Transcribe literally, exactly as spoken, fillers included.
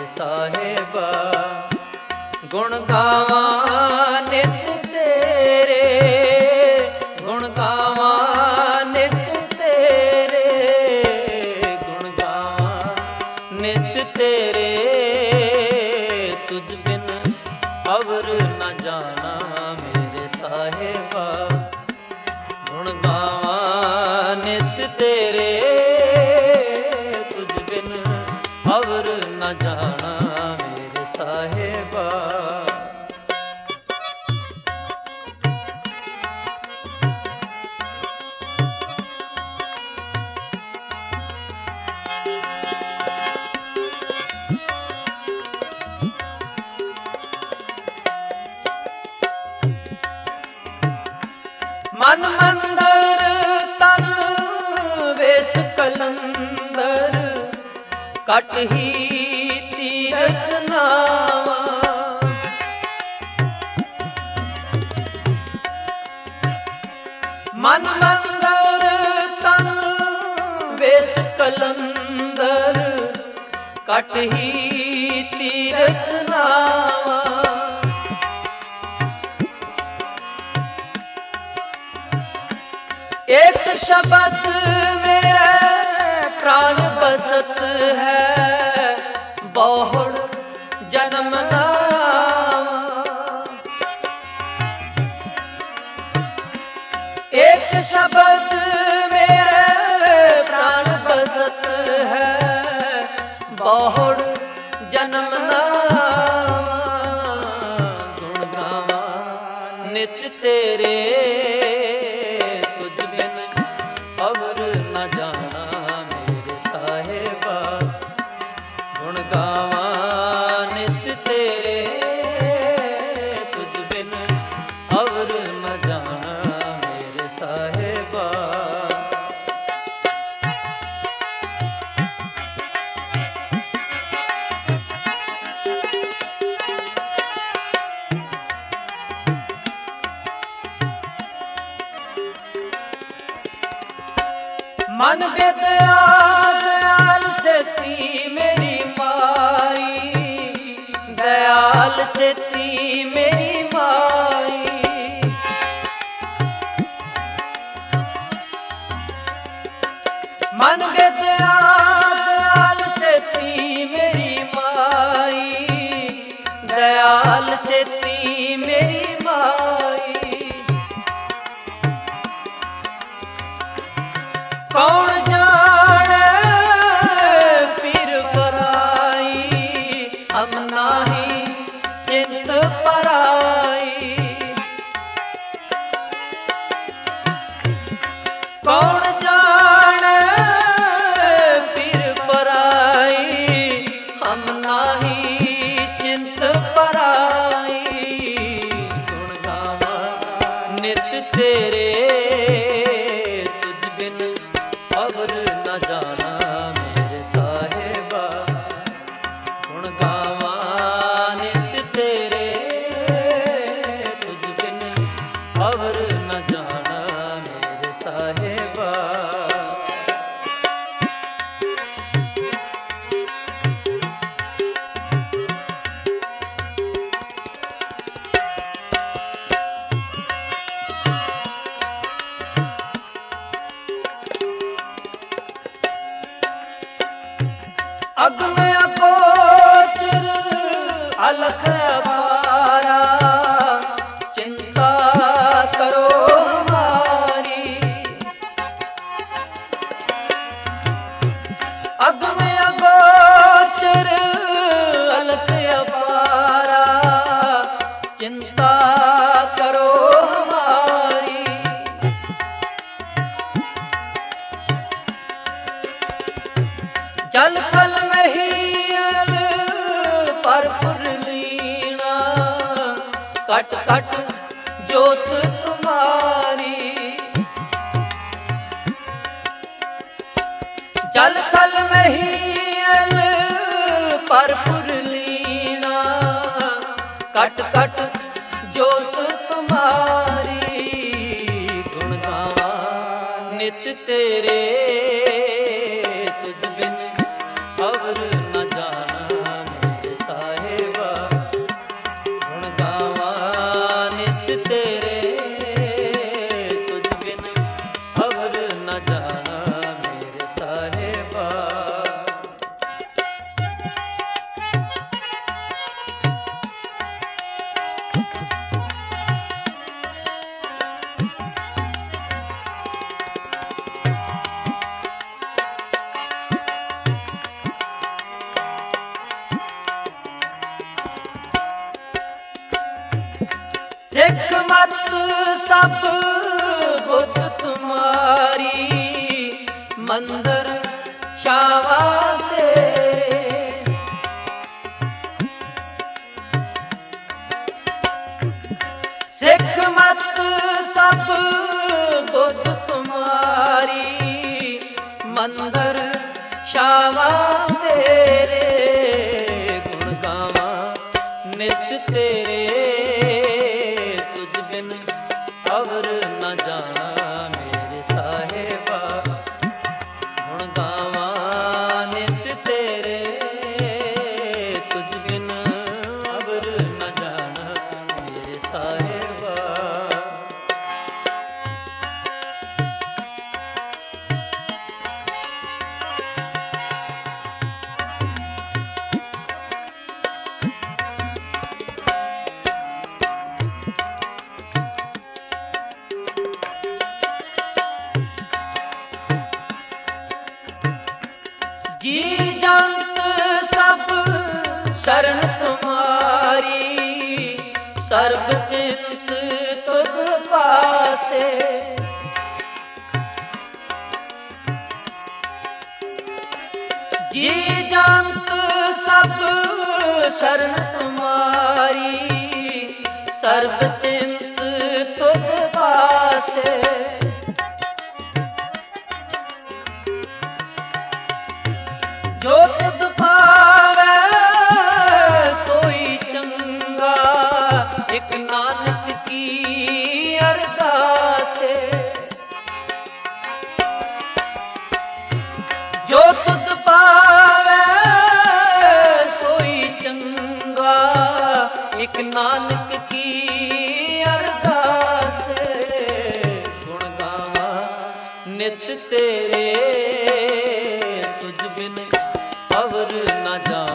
ਸਾਹਿਬਾ। ਗੁਣ ਗਾਵਾਂ ਨਿਤ ਤੇਰੇ, ਗੁਣ ਗਾਵਾਂ ਨਿਤ ਤੇਰੇ, ਗੁਣ ਗਾਵਾਂ ਨਿਤ ਤੇਰੇ। ਤੁਝ ਬਿਨ ਅਵਰ ਨ ਜਾਣਾ ਮੇਰੇ ਸਾਹਿਬਾ। ਗੁਣ ਗਾਵਾਂ ਨਿਤ ਤੇਰੇ, ਤੁਝ ਬਿਨ ਅਵਰ ਨ ਜਾਣਾ ਮੇਰੇ ਸਾਹਿਬਾ। ਮਨ ਮੰਦਰ ਤਨ ਵੇਸ ਕਲੰਦਰ, ਕਟ ਹੀ ਤੀਰਥ ਨਾਵਾ। ਮਨ ਮੰਦਰ ਤਨ ਵੇਸ ਕਲੰਦਰ, ਕਟ ਹੀ ਤੀਰਥ ਨਾਵਾ। एक शब्द मेरे प्राण बसत है, बहुड़ जन्म नावा। एक शब्द मेरे प्राण बसत है, बहुड़ जन्म नावा। गुण गावा नित तेरे, अवर न जाना मेरे ਸਾਹਿਬਾ। ਗੁਣ ਗਾਵਾਂ ਨਿਤ ਤੇਰੇ, ਤੁਝ ਬਿਨ ਅਵਰ ਨ ਜਾਣਾ ਮੇਰੇ ਸਾਹਿਬਾ। मन बेदयाल सेती मेरी माई, दयाल सेती मेरी माई। मन बेदयाल सेती मेरी माई, दयाल सेती मेरी माई। कौन जाने पीर पराई, हम नाही चिंत पराई। कौन जाने पीर पराई, हम नाही चिंत पराई। गुण गावा नित तेरे, अवर न जाना मेरे ਸਾਹਿਬਾ। गुण गावां नित तेरे, तुझ बिन अवर न जाना मेरे ਸਾਹਿਬਾ। अग्न अगोचर अलख अपारा, चिंता करो हमारी। अग्न अगोचर अलख अपारा, चिंता करो हमारी। जल थल महील पर पुरलीना, कट कट जोत तुम्हारी। जल थल महील पर पुरलीना, कट कट जोत तुम्हारी। गुण गावा नित तेरे, तुझ बिन अवर न जाना ਸਿੱਖ ਮਤ ਸਭ ਬੁੱਧ ਤੁਮਾਰੀ, ਮੰਦਰ ਛਾਵਾਂ ਤੇਰੇ। ਸਿੱਖ ਮਤ ਸਭ ਬੁੱਧ ਤੁਮਾਰੀ, ਮੰਦਰ ਛਾਵਾਂ ਤੇਰੇ। ਗੁਣ ਗਾਵਾਂ ਨਿਤ ਤੇਰੇ, ਤੁਝ ਬਿਨ ਅਵਰ ਨਾ ਜਾਣਾ ਮੇਰੇ ਸਾਹਿਬਾ। ਗੁਣ ਗਾਵਾਂ ਨਿਤ ਤੇਰੇ, ਤੁਝ ਬਿਨ ਅਵਰ ਨਾ ਜਾਣਾ ਮੇਰੇ ਸਾਹਿਬਾ। जी जंत सब शरण तुम्हारी, सर्ब चिंत तुझ पासे। जी जंत सब शरण तुम्हारी, सर्ब चिंत तुझ पासे। जो तुध पावै सोई चंगा, एक नानक की अरदास। जो तुध पावै सोई चंगा, एक नानक की अरदास। गुण गावां नित तेरे, तुझ बिन अवर न जा